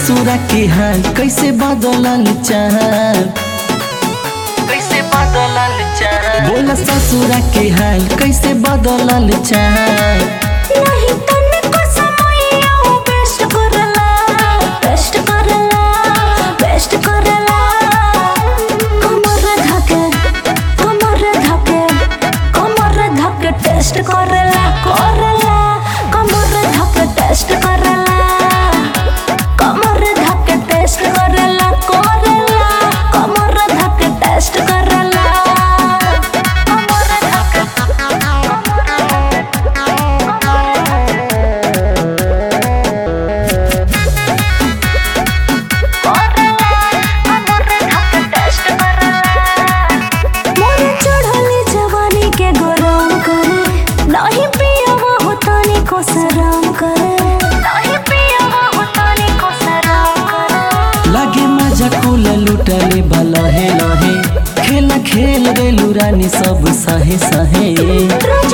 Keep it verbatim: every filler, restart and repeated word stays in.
ससुरा के हाल कैसे बदलल चाल, कैसे बदलल चाल। बोला ससुरा के हाल कैसे बदलल चाल। नहीं तनिको समयया बेस्ट करला, बेस्ट करला, बेस्ट करला। कमर धके, कमर धके, कमर धके टेस्ट करला, करला। कमर धके टेस्ट करला, कमर धके टेस्ट करला, करला। कमर धके टेस्ट करला, कमर धके, मोरे चढ़ले जवानी के गरम करे, नहीं पियवा होतानी को शरम करे, नहीं पियवा होतानी को शरम करे। लागे मजा कोला लुटले बलहे लहे, खेला खेल रे लुरानी सब सहे सहे। रोज